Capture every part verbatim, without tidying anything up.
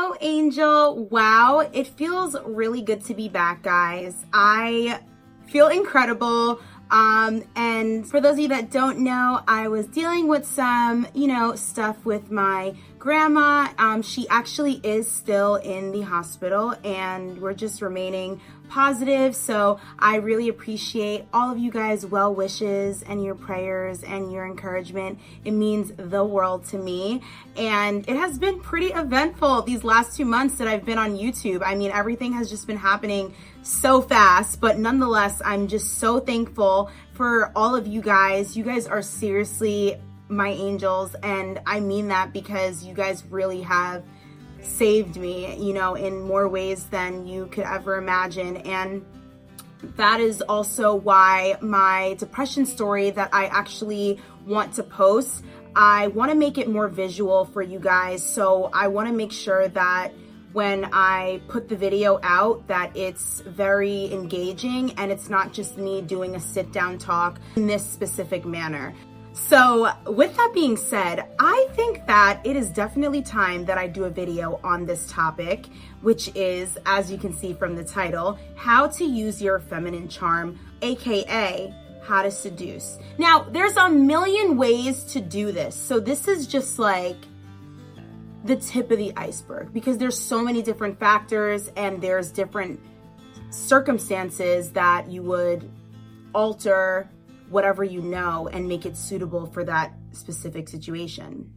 Hello, Angel. Wow, it feels really good to be back, guys. I feel incredible. Um, and for those of you that don't know, I was dealing with some, you know, stuff with my grandma. Um, she actually is still in the hospital and we're just remaining positive. So I really appreciate all of you guys' well wishes and your prayers and your encouragement. It means the world to me. And it has been pretty eventful these last two months that I've been on YouTube. I mean, everything has just been happening so fast, but nonetheless, I'm just so thankful for all of you guys. You guys are seriously my angels, and I mean that because you guys really have saved me, you know, in more ways than you could ever imagine. And that is also why my depression story that I actually want to post, I want to make it more visual for you guys. So I want to make sure that when I put the video out that it's very engaging and it's not just me doing a sit down talk in this specific manner. So with that being said, I think that it is definitely time that I do a video on this topic, which is, as you can see from the title, how to use your feminine charm, aka how to seduce. Now, there's a million ways to do this. So this is just like the tip of the iceberg because there's so many different factors and there's different circumstances that you would alter whatever you know and make it suitable for that specific situation.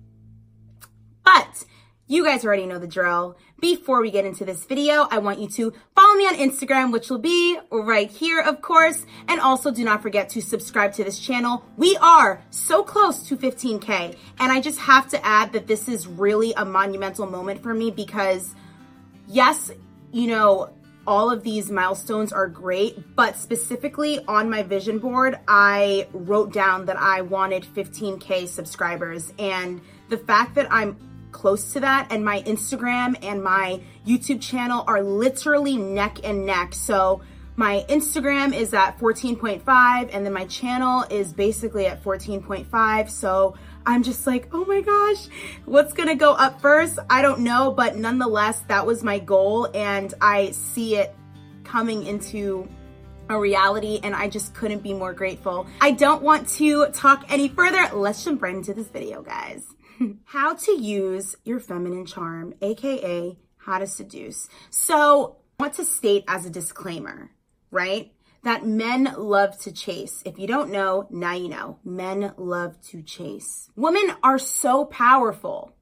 But you guys already know the drill. Before we get into this video, I want you to follow me on Instagram, which will be right here, of course. And also do not forget to subscribe to this channel. We are so close to fifteen K. And I just have to add that this is really a monumental moment for me because yes, you know, all of these milestones are great, but specifically on my vision board, I wrote down that I wanted fifteen K subscribers. And the fact that I'm close to that and my Instagram and my YouTube channel are literally neck and neck. So my Instagram is at fourteen point five and then my channel is basically at fourteen point five. So I'm just like, oh my gosh, what's gonna go up first? I don't know, but nonetheless, that was my goal and I see it coming into a reality and I just couldn't be more grateful. I don't want to talk any further. Let's jump right into this video, guys. How to use your feminine charm, aka how to seduce. So I want to state as a disclaimer, right, that men love to chase. If you don't know, now you know. Men love to chase. Women are so powerful.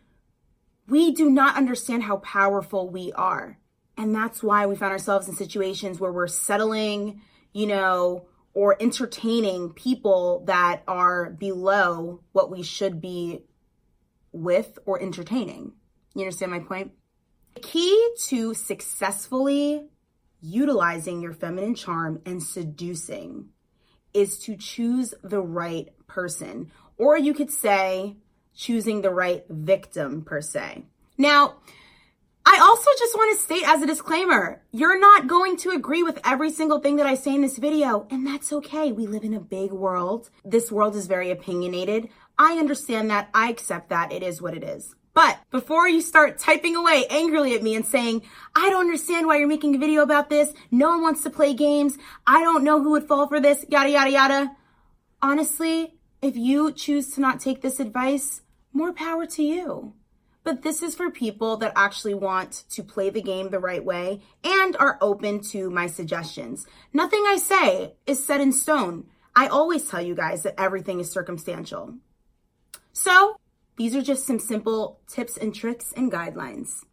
We do not understand how powerful we are. And that's why we found ourselves in situations where we're settling, you know, or entertaining people that are below what we should be with or entertaining. You understand my point? The key to successfully utilizing your feminine charm and seducing is to choose the right person, or you could say choosing the right victim per se. Now, I also just want to state as a disclaimer, you're not going to agree with every single thing that I say in this video, and that's okay. We live in a big world. This world is very opinionated. I understand that. I accept that. It is what it is. But before you start typing away angrily at me and saying, I don't understand why you're making a video about this. No one wants to play games. I don't know who would fall for this, yada, yada, yada. Honestly, if you choose to not take this advice, more power to you. But this is for people that actually want to play the game the right way and are open to my suggestions. Nothing I say is set in stone. I always tell you guys that everything is circumstantial. So these are just some simple tips and tricks and guidelines.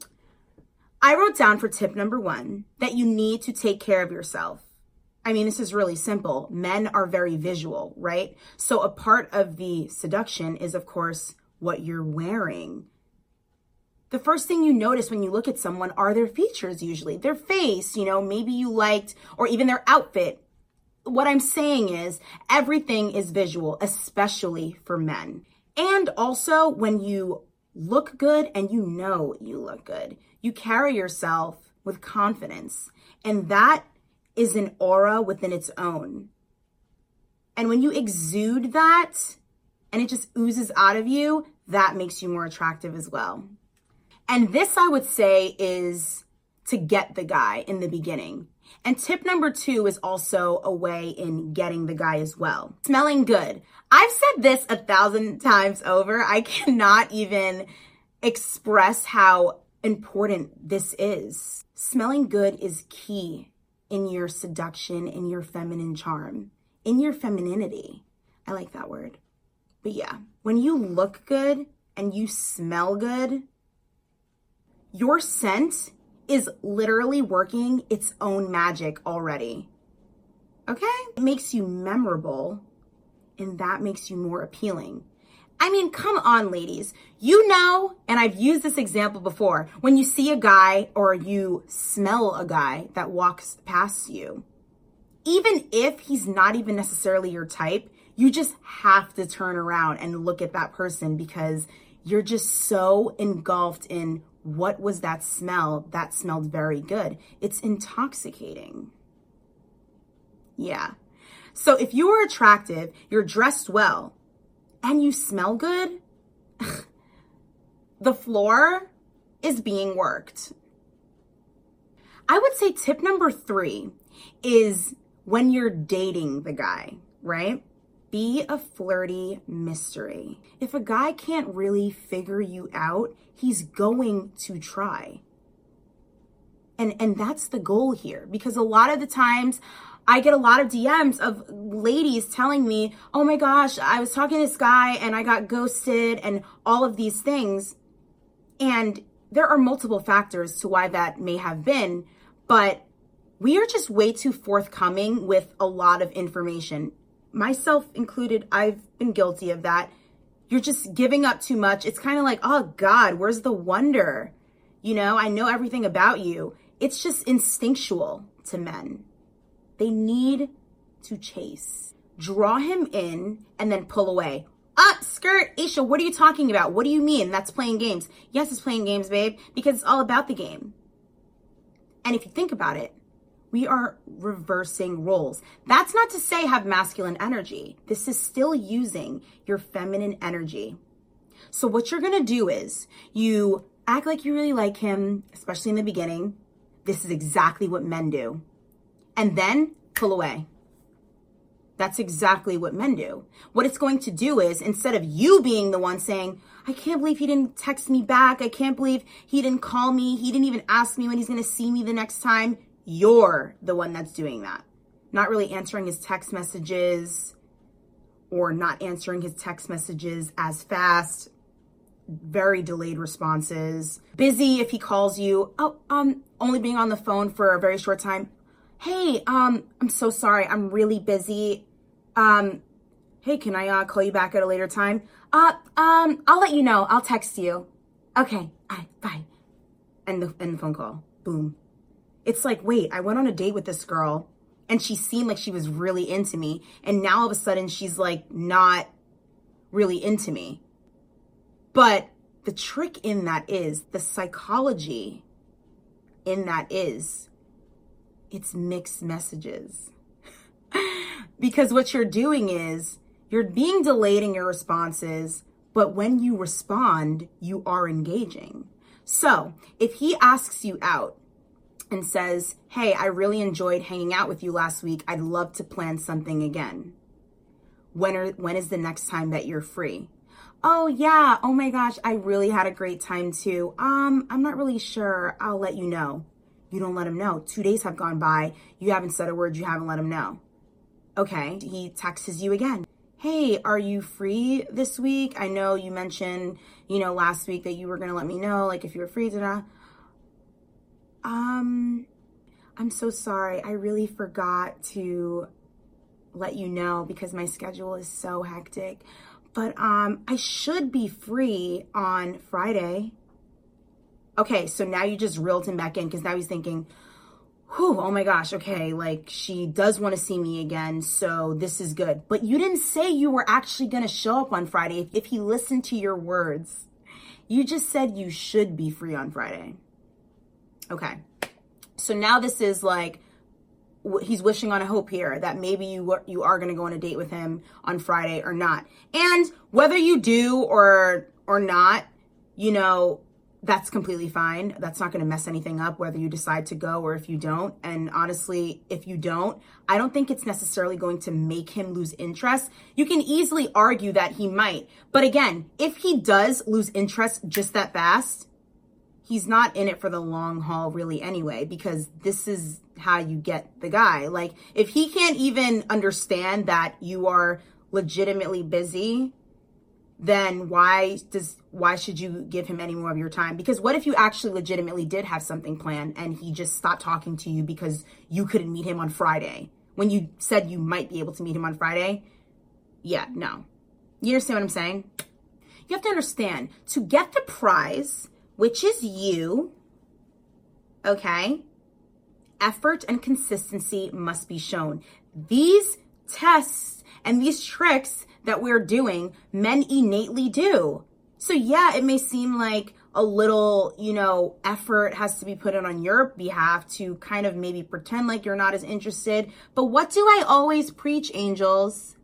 I wrote down for tip number one that you need to take care of yourself. I mean, this is really simple. Men are very visual, right? So a part of the seduction is, of course, what you're wearing. The first thing you notice when you look at someone are their features usually. Their face, you know, maybe you liked, or even their outfit. What I'm saying is everything is visual, especially for men. And also when you look good and you know you look good, you carry yourself with confidence. And that is an aura within its own. And when you exude that and it just oozes out of you, that makes you more attractive as well. And this, I would say, is to get the guy in the beginning. And tip number two is also a way in getting the guy as well. Smelling good. I've said this a thousand times over. I cannot even express how important this is. Smelling good is key in your seduction, in your feminine charm, in your femininity. I like that word. But yeah, when you look good and you smell good, your scent is literally working its own magic already. Okay? It makes you memorable, and that makes you more appealing. I mean, come on, ladies. You know, and I've used this example before, when you see a guy or you smell a guy that walks past you, even if he's not even necessarily your type, you just have to turn around and look at that person because you're just so engulfed in what was that smell that smelled very good. It's intoxicating. Yeah. So if you are attractive, you're dressed well, and you smell good, the floor is being worked. I would say tip number three is when you're dating the guy, right? Be a flirty mystery. If a guy can't really figure you out, he's going to try. And and that's the goal here, because a lot of the times I get a lot of D Ms of ladies telling me, oh my gosh, I was talking to this guy and I got ghosted and all of these things. And there are multiple factors to why that may have been, but we are just way too forthcoming with a lot of information. Myself included, I've been guilty of that. You're just giving up too much. It's kind of like, oh God, where's the wonder? You know, I know everything about you. It's just instinctual to men. They need to chase. Draw him in and then pull away. Ah, skirt, Aisha, what are you talking about? What do you mean? That's playing games. Yes, it's playing games, babe, because it's all about the game. And if you think about it, we are reversing roles. That's not to say have masculine energy. This is still using your feminine energy. So what you're going to do is you act like you really like him, especially in the beginning. This is exactly what men do. And then pull away. That's exactly what men do. What it's going to do is, instead of you being the one saying, I can't believe he didn't text me back. I can't believe he didn't call me. He didn't even ask me when he's going to see me the next time. You're the one that's doing that. Not really answering his text messages or not answering his text messages as fast. Very delayed responses. Busy if he calls you. Oh, um, only being on the phone for a very short time. Hey, um, I'm so sorry. I'm really busy. Um, hey, can I uh, call you back at a later time? Uh, um, I'll let you know. I'll text you. Okay, bye, bye. End the, end the phone call. Boom. It's like, wait, I went on a date with this girl and she seemed like she was really into me. And now all of a sudden she's like not really into me. But the trick in that is, the psychology in that is, it's mixed messages. Because what you're doing is you're being delayed in your responses, but when you respond, you are engaging. So if he asks you out and says, hey, I really enjoyed hanging out with you last week. I'd love to plan something again. When are, when is the next time that you're free? Oh yeah, oh my gosh, I really had a great time too. Um, I'm not really sure. I'll let you know. You don't let him know. Two days have gone by. You haven't said a word. You haven't let him know. Okay, he texts you again. Hey, are you free this week? I know you mentioned, you know, last week that you were going to let me know, like if you were free, da-da. Um, I'm so sorry. I really forgot to let you know because my schedule is so hectic. But um, I should be free on Friday. Okay, so now you just reeled him back in because now he's thinking, whew, oh my gosh, okay, like she does want to see me again, so this is good. But you didn't say you were actually going to show up on Friday. If, if he listened to your words, you just said you should be free on Friday. Okay, so now this is like, he's wishing on a hope here that maybe you you are going to go on a date with him on Friday or not. And whether you do or or not, you know, that's completely fine. That's not going to mess anything up, whether you decide to go or if you don't. And honestly, if you don't, I don't think it's necessarily going to make him lose interest. You can easily argue that he might. But again, if he does lose interest just that fast, he's not in it for the long haul really anyway, because this is how you get the guy. Like, if he can't even understand that you are legitimately busy, then why does why should you give him any more of your time? Because what if you actually legitimately did have something planned and he just stopped talking to you because you couldn't meet him on Friday when you said you might be able to meet him on Friday? Yeah, no. You understand what I'm saying? You have to understand, to get the prize, which is you, okay, effort and consistency must be shown. These tests and these tricks that we're doing, men innately do. So yeah, it may seem like a little, you know, effort has to be put in on your behalf to kind of maybe pretend like you're not as interested. But what do I always preach, angels?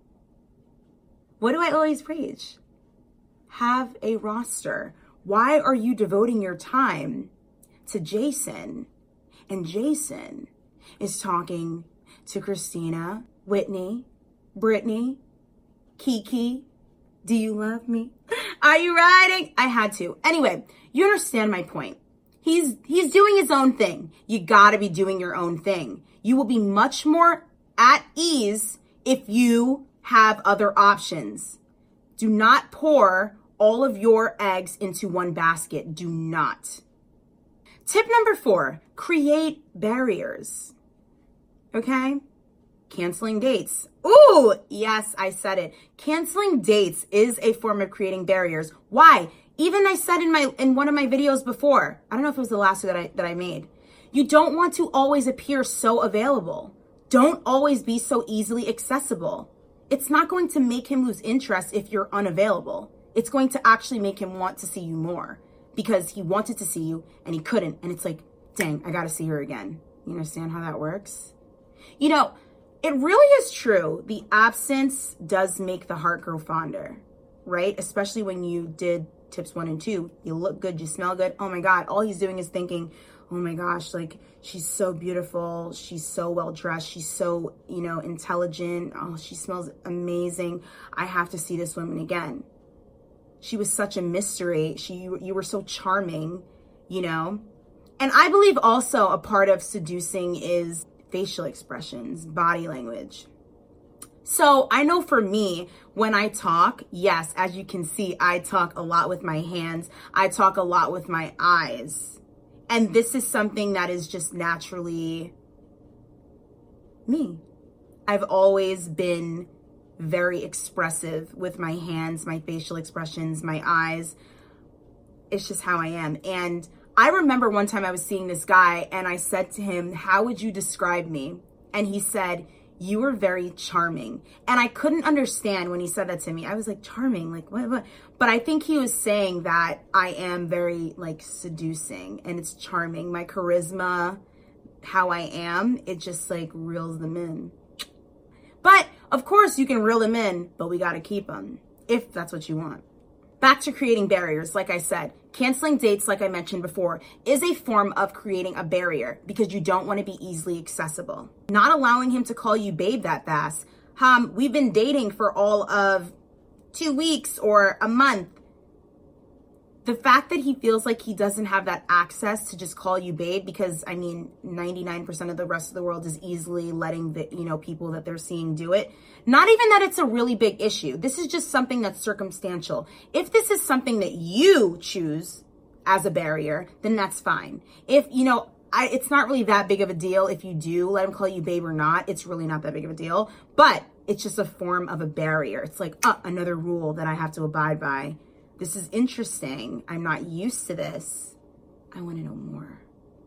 What do I always preach? Have a roster. Why are you devoting your time to Jason? And Jason is talking to Christina, Whitney, Brittany, Kiki. Do you love me? Are you riding? I had to. Anyway, you understand my point. He's he's doing his own thing. You gotta be doing your own thing. You will be much more at ease if you have other options. Do not pour all of your eggs into one basket. Do not. Tip number four, create barriers. Okay? Canceling dates. Ooh, yes, I said it. Canceling dates is a form of creating barriers. Why? Even I said in my in one of my videos before, I don't know if it was the last that I that I made. You don't want to always appear so available. Don't always be so easily accessible. It's not going to make him lose interest if you're unavailable. It's going to actually make him want to see you more because he wanted to see you and he couldn't. And it's like, dang, I got to see her again. You understand how that works? You know, it really is true. The absence does make the heart grow fonder, right? Especially when you did tips one and two. You look good, you smell good. Oh my God, all he's doing is thinking, oh my gosh, like she's so beautiful. She's so well dressed. She's so, you know, intelligent. Oh, she smells amazing. I have to see this woman again. She was such a mystery. She, you, you were so charming, you know? And I believe also a part of seducing is facial expressions, body language. So I know for me, when I talk, yes, as you can see, I talk a lot with my hands. I talk a lot with my eyes. And this is something that is just naturally me. I've always been very expressive with my hands, my facial expressions, my eyes. It's just how I am. And I remember one time I was seeing this guy and I said to him, how would you describe me? And he said, you were very charming. And I couldn't understand when he said that to me. I was like, charming, like what, what? But I think he was saying that I am very like seducing and it's charming. My charisma, how I am, it just like reels them in. But of course you can reel them in, but we got to keep them if that's what you want. Back to creating barriers. Like I said, canceling dates, like I mentioned before, is a form of creating a barrier because you don't want to be easily accessible. Not allowing him to call you babe that fast. Um, we've been dating for all of two weeks or a month. The fact that he feels like he doesn't have that access to just call you babe, because I mean, ninety-nine percent of the rest of the world is easily letting the, you know, people that they're seeing do it. Not even that it's a really big issue. This is just something that's circumstantial. If this is something that you choose as a barrier, then that's fine. If, you know, I, it's not really that big of a deal if you do let him call you babe or not. It's really not that big of a deal, but it's just a form of a barrier. It's like, uh, another rule that I have to abide by. This is interesting. I'm not used to this. I want to know more.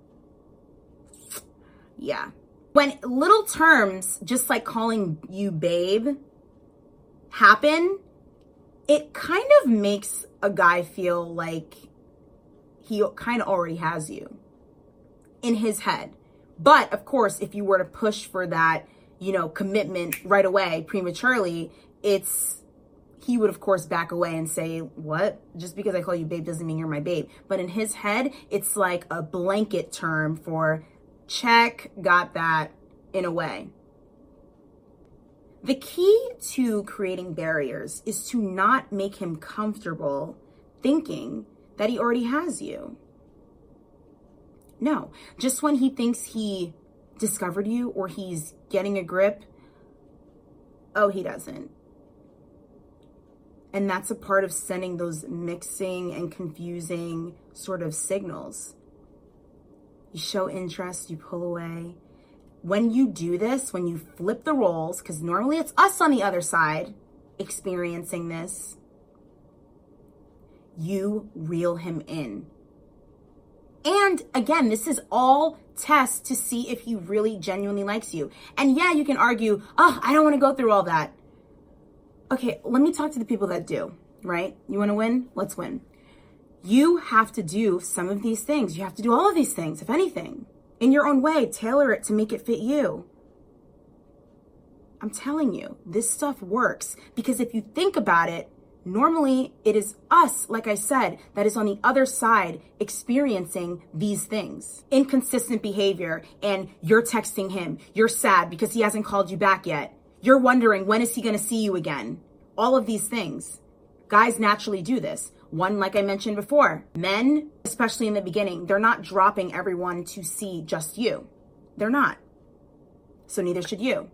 Yeah. When little terms, just like calling you babe, happen, it kind of makes a guy feel like he kind of already has you in his head. But of course, if you were to push for that, you know, commitment right away, prematurely, it's he would of course back away and say, what? Just because I call you babe doesn't mean you're my babe. But in his head, it's like a blanket term for check, got that, in a way. The key to creating barriers is to not make him comfortable thinking that he already has you. No, just when he thinks he discovered you or he's getting a grip, oh, he doesn't. And that's a part of sending those mixing and confusing sort of signals. You show interest, you pull away. When you do this, when you flip the roles, because normally it's us on the other side experiencing this, you reel him in. And again, this is all tests to see if he really genuinely likes you. And yeah, you can argue, oh, I don't want to go through all that. Okay, let me talk to the people that do, right? You want to win? Let's win. You have to do some of these things. You have to do all of these things, if anything, in your own way. Tailor it to make it fit you. I'm telling you, this stuff works because if you think about it, normally it is us, like I said, that is on the other side experiencing these things. Inconsistent behavior, and you're texting him. You're sad because he hasn't called you back yet. You're wondering, when is he going to see you again? All of these things. Guys naturally do this. One, like I mentioned before, men, especially in the beginning, they're not dropping everyone to see just you. They're not. So neither should you.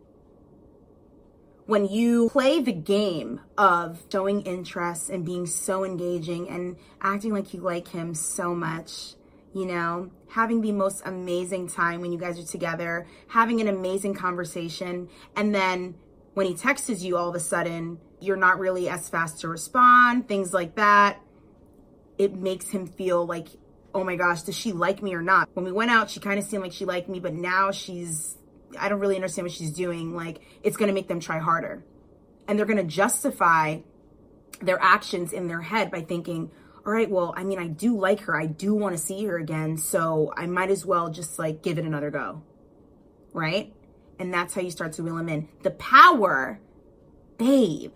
When you play the game of showing interest and being so engaging and acting like you like him so much, you know, having the most amazing time when you guys are together, having an amazing conversation, and then when he texts you, all of a sudden, you're not really as fast to respond, things like that. It makes him feel like, oh my gosh, does she like me or not? When we went out, she kind of seemed like she liked me, but now she's, I don't really understand what she's doing. Like, it's going to make them try harder. And they're going to justify their actions in their head by thinking, all right, well, I mean, I do like her. I do want to see her again. So I might as well just like give it another go. Right? And that's how you start to reel them in. The power, babe,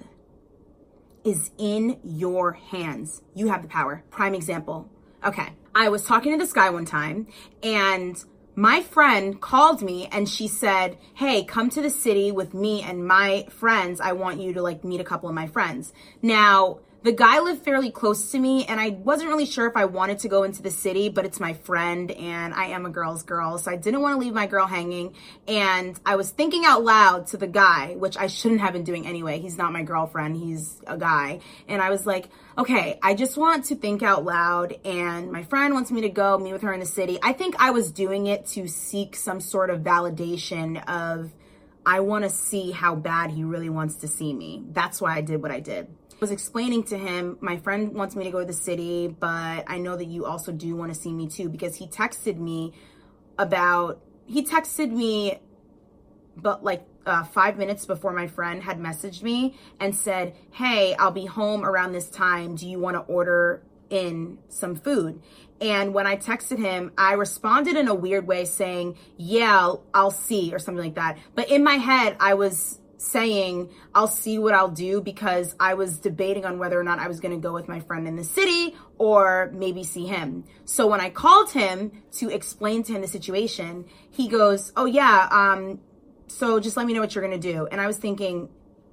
is in your hands. You have the power. Prime example. Okay. I was talking to this guy one time, and my friend called me and she said, hey, come to the city with me and my friends. I want you to like meet a couple of my friends. Now, the guy lived fairly close to me, and I wasn't really sure if I wanted to go into the city, but it's my friend and I am a girl's girl. So I didn't want to leave my girl hanging. And I was thinking out loud to the guy, which I shouldn't have been doing anyway. He's not my girlfriend. He's a guy. And I was like, okay, I just want to think out loud, and my friend wants me to go meet with her in the city. I think I was doing it to seek some sort of validation of, I want to see how bad he really wants to see me. That's why I did what I did. I was explaining to him, my friend wants me to go to the city, but I know that you also do want to see me too, because he texted me about, he texted me, but like uh, five minutes before my friend had messaged me and said, hey, I'll be home around this time. Do you want to order in some food? And when I texted him, I responded in a weird way saying, yeah, I'll, I'll see, or something like that. But in my head, I was saying, I'll see what I'll do, because I was debating on whether or not I was going to go with my friend in the city or maybe see him. So when I called him to explain to him the situation, he goes, oh yeah, um, so just let me know what you're going to do. And I was thinking,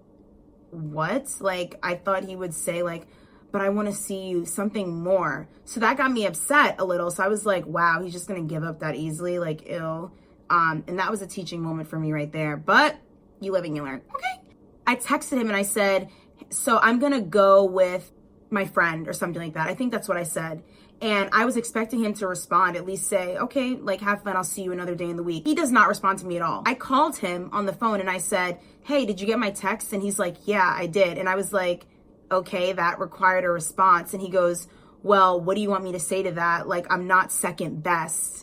what? Like, I thought he would say like, but I want to see you, something more. So that got me upset a little. So I was like, wow, he's just going to give up that easily, like, ew. Um, and that was a teaching moment for me right there. But you live and you learn. Okay. I texted him and I said, so I'm going to go with my friend or something like that. I think that's what I said. And I was expecting him to respond, at least say, okay, like, have fun. I'll see you another day in the week. He does not respond to me at all. I called him on the phone and I said, hey, did you get my text? And he's like, yeah, I did. And I was like, okay, that required a response. And he goes, well, what do you want me to say to that? Like, I'm not second best.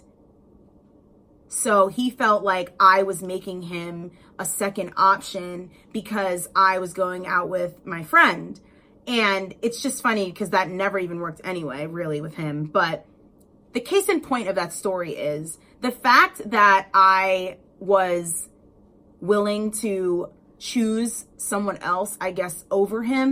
So he felt like I was making him a second option because I was going out with my friend. And it's just funny because that never even worked anyway, really, with him. But the case in point of that story is the fact that I was willing to choose someone else, I guess, over him,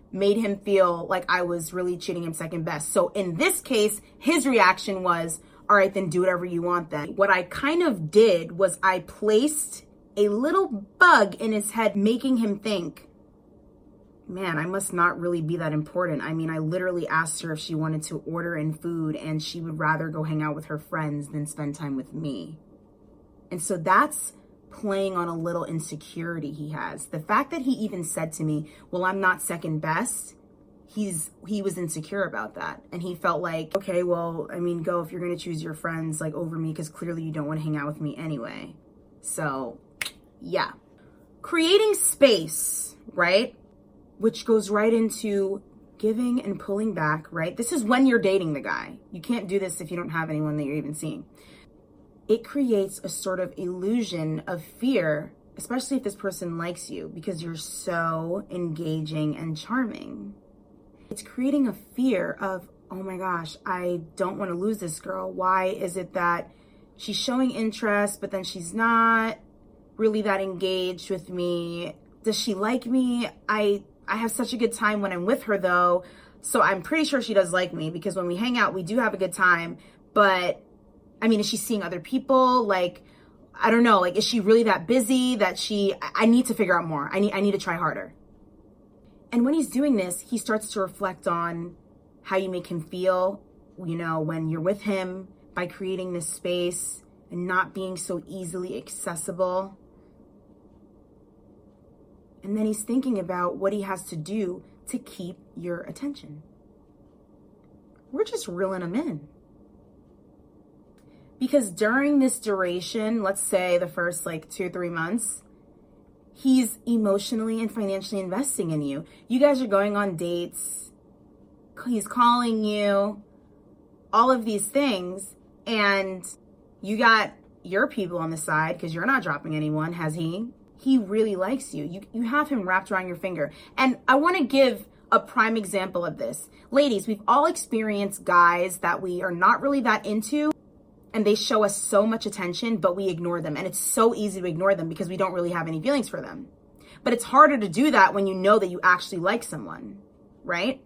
made him feel like I was really treating him second best. So in this case, his reaction was, all right, then do whatever you want then. What I kind of did was I placed a little bug in his head, making him think, man, I must not really be that important. I mean, I literally asked her if she wanted to order in food and she would rather go hang out with her friends than spend time with me. And so that's playing on a little insecurity he has. The fact that he even said to me, well, I'm not second best, he's he was insecure about that. And he felt like, okay, well, I mean, go if you're going to choose your friends like over me, because clearly you don't want to hang out with me anyway. So yeah, creating space, right? Which goes right into giving and pulling back, right? This is when you're dating the guy. You can't do this if you don't have anyone that you're even seeing. It creates a sort of illusion of fear, especially if this person likes you, because you're so engaging and charming. It's creating a fear of, oh my gosh, I don't want to lose this girl. Why is it that she's showing interest, but then she's not really that engaged with me? Does she like me? I I have such a good time when I'm with her though. So I'm pretty sure she does like me, because when we hang out, we do have a good time. But I mean, is she seeing other people? Like, I don't know. Like, is she really that busy that she, I need to figure out more. I need, I need to try harder. And when he's doing this, he starts to reflect on how you make him feel, you know, when you're with him, by creating this space and not being so easily accessible. And then he's thinking about what he has to do to keep your attention. We're just reeling him in. Because during this duration, let's say the first like two or three months, he's emotionally and financially investing in you. You guys are going on dates. He's calling you, all of these things. And you got your people on the side because you're not dropping anyone, has he? He really likes you. You, you have him wrapped around your finger. And I want to give a prime example of this. Ladies, we've all experienced guys that we are not really that into, and they show us so much attention, but we ignore them. And it's so easy to ignore them because we don't really have any feelings for them. But it's harder to do that when you know that you actually like someone, right?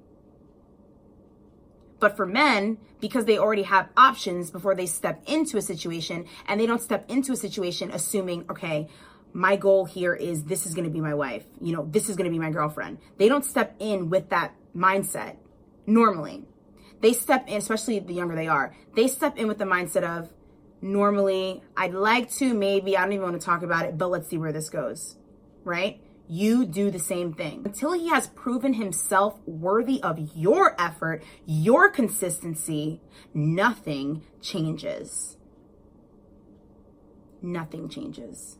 But for men, because they already have options before they step into a situation, and they don't step into a situation assuming, okay, my goal here is this is going to be my wife. You know, this is going to be my girlfriend. They don't step in with that mindset normally. They step in, especially the younger they are, they step in with the mindset of, normally, I'd like to, maybe, I don't even want to talk about it, but let's see where this goes, right? You do the same thing. Until he has proven himself worthy of your effort, your consistency, nothing changes. Nothing changes.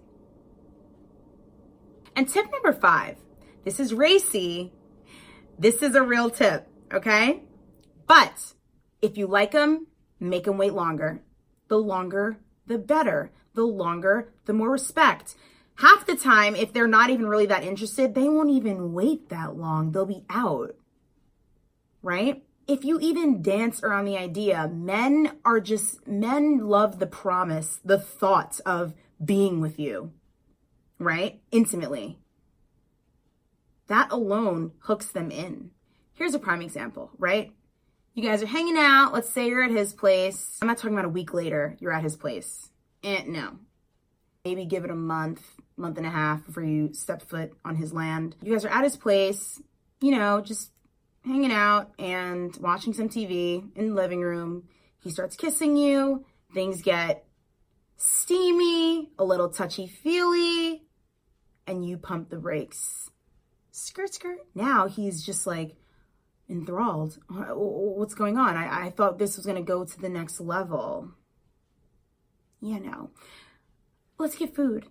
And tip number five, this is racy. This is a real tip, okay? But if you like them, make them wait longer. The longer, the better. The longer, the more respect. Half the time, if they're not even really that interested, they won't even wait that long. They'll be out, right? If you even dance around the idea, men are just, men love the promise, the thought of being with you, right? Intimately. That alone hooks them in. Here's a prime example, right? You guys are hanging out. Let's say you're at his place. I'm not talking about a week later, you're at his place. And no, maybe give it a month, month and a half before you step foot on his land. You guys are at his place, you know, just hanging out and watching some T V in the living room. He starts kissing you. Things get steamy, a little touchy-feely, and you pump the brakes. Skirt, skirt. Now he's just like, enthralled. What's going on? I, I thought this was going to go to the next level. Yeah, no. Let's get food.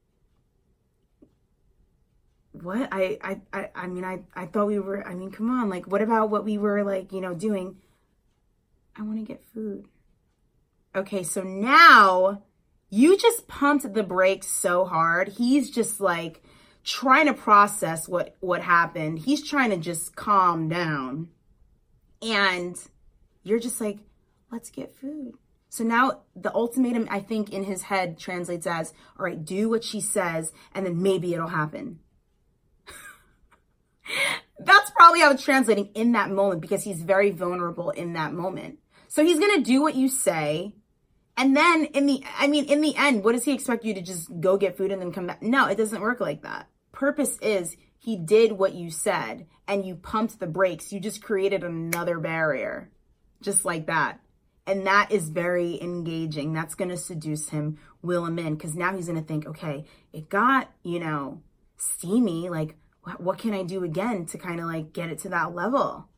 What? I, I, I, I mean, I, I thought we were, I mean, come on. Like, what about what we were like, you know, doing? I want to get food. Okay, so now you just pumped the brakes so hard. He's just like, trying to process what, what happened. He's trying to just calm down. And you're just like, let's get food. So now the ultimatum, I think, in his head translates as, all right, do what she says, and then maybe it'll happen. That's probably how it's translating in that moment because he's very vulnerable in that moment. So he's going to do what you say. And then in the, I mean, in the end, what does he expect you to just go get food and then come back? No, it doesn't work like that. Purpose is he did what you said and you pumped the brakes. You just created another barrier just like that. And that is very engaging. That's going to seduce him, will him in, because now he's going to think, okay, it got, you know, steamy. Like, what, what can I do again to kind of like get it to that level?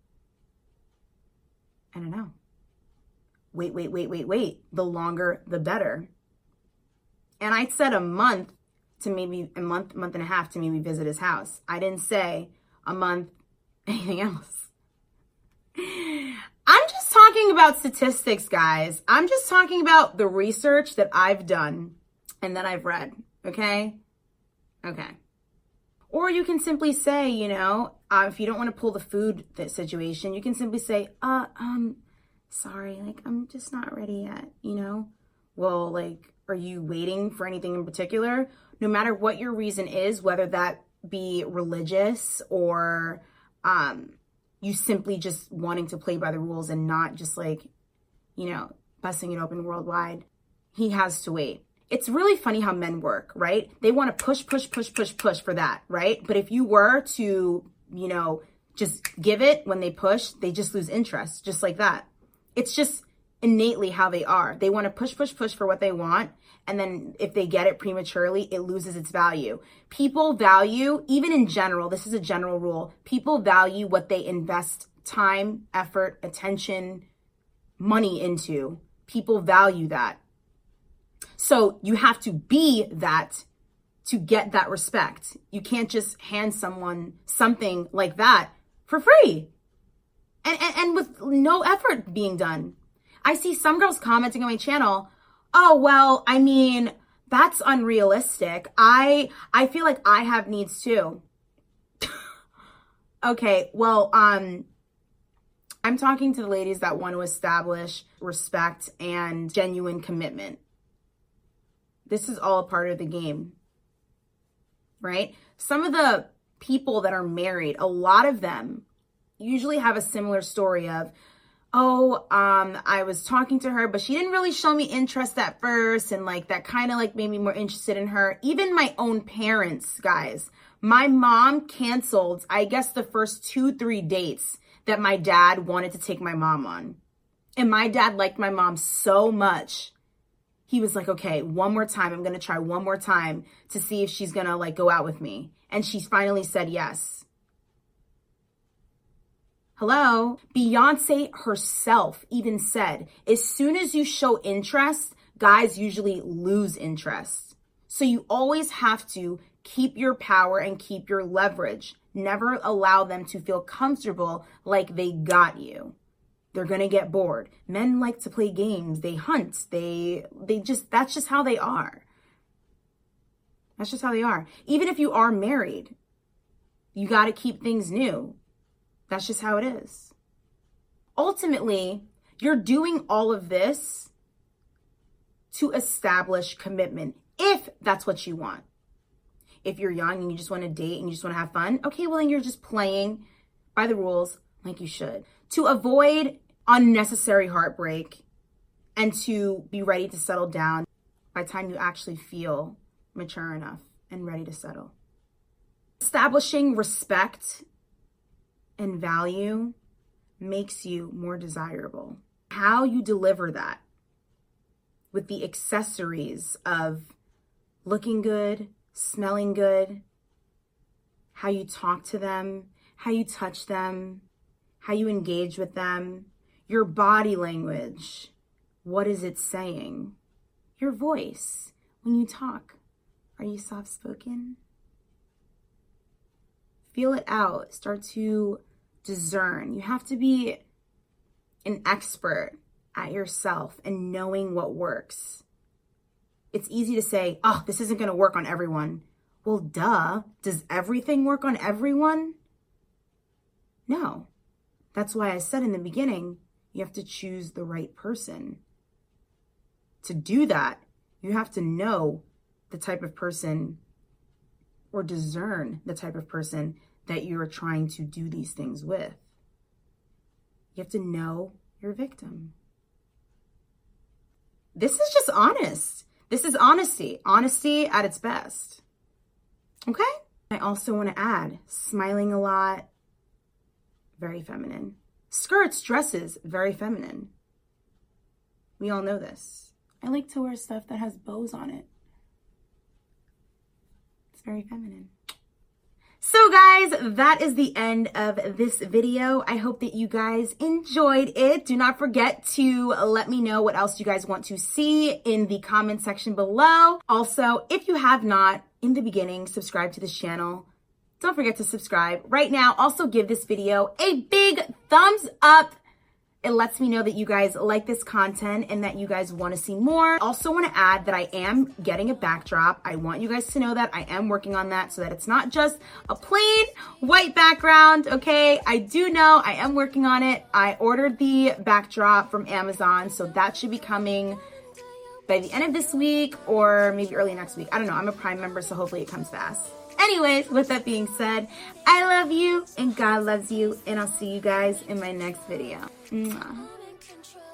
I don't know. Wait, wait, wait, wait, wait. The longer, the better. And I said a month to maybe a month, month and a half to maybe visit his house. I didn't say a month, anything else. I'm just talking about statistics, guys. I'm just talking about the research that I've done and that I've read. Okay? Okay. Or you can simply say, you know, uh, if you don't want to pull the food situation, you can simply say, uh, um, sorry, like, I'm just not ready yet, you know? Well, like, are you waiting for anything in particular? No matter what your reason is, whether that be religious or um, you simply just wanting to play by the rules and not just like, you know, busting it open worldwide, he has to wait. It's really funny how men work, right? They want to push, push, push, push, push for that, right? But if you were to, you know, just give it when they push, they just lose interest, just like that. It's just innately how they are. They want to push, push, push for what they want. And then if they get it prematurely, it loses its value. People value, even in general, this is a general rule, people value what they invest time, effort, attention, money into. People value that. So you have to be that to get that respect. You can't just hand someone something like that for free. And, and, and with no effort being done. I see some girls commenting on my channel, oh, well, I mean, that's unrealistic. I I feel like I have needs too. Okay, well, um, I'm talking to the ladies that want to establish respect and genuine commitment. This is all a part of the game, right? Some of the people that are married, a lot of them usually have a similar story of, oh, um, I was talking to her, but she didn't really show me interest at first. And like, that kind of like made me more interested in her. Even my own parents, guys, my mom canceled, I guess, the first two, three dates that my dad wanted to take my mom on. And my dad liked my mom so much. He was like, okay, one more time. I'm going to try one more time to see if she's going to like go out with me. And she finally said yes. Hello? Beyonce herself even said, as soon as you show interest, guys usually lose interest. So you always have to keep your power and keep your leverage. Never allow them to feel comfortable like they got you. They're going to get bored. Men like to play games. They hunt. They, they just, that's just how they are. That's just how they are. Even if you are married, you got to keep things new. That's just how it is. Ultimately, you're doing all of this to establish commitment, if that's what you want. If you're young and you just want to date and you just want to have fun, okay, well, then you're just playing by the rules like you should. To avoid unnecessary heartbreak and to be ready to settle down by the time you actually feel mature enough and ready to settle. Establishing respect and value makes you more desirable. How you deliver that with the accessories of looking good, smelling good, how you talk to them, how you touch them, how you engage with them, your body language. What is it saying? Your voice. When you talk, are you soft-spoken? Feel it out. Start to discern. You have to be an expert at yourself and knowing what works. It's easy to say, oh, this isn't going to work on everyone. Well, duh. Does everything work on everyone? No. That's why I said in the beginning, you have to choose the right person. To do that, you have to know the type of person or discern the type of person that you're trying to do these things with. You have to know your victim. This is just honest. This is honesty. Honesty at its best. Okay? I also want to add, smiling a lot, very feminine. Skirts, dresses, very feminine. We all know this. I like to wear stuff that has bows on it. It's very feminine. So guys, that is the end of this video. I hope that you guys enjoyed it. Do not forget to let me know what else you guys want to see in the comment section below. Also, if you have not, in the beginning, subscribe to this channel. Don't forget to subscribe right now. Also give this video a big thumbs up. It lets me know that you guys like this content and that you guys want to see more. Also want to add that I am getting a backdrop. I want you guys to know that I am working on that so that it's not just a plain white background, okay? I do know I am working on it. I ordered the backdrop from Amazon, so that should be coming by the end of this week or maybe early next week. I don't know. I'm a Prime member, so hopefully it comes fast. Anyways, with that being said, I love you and God loves you, and I'll see you guys in my next video. Mwah.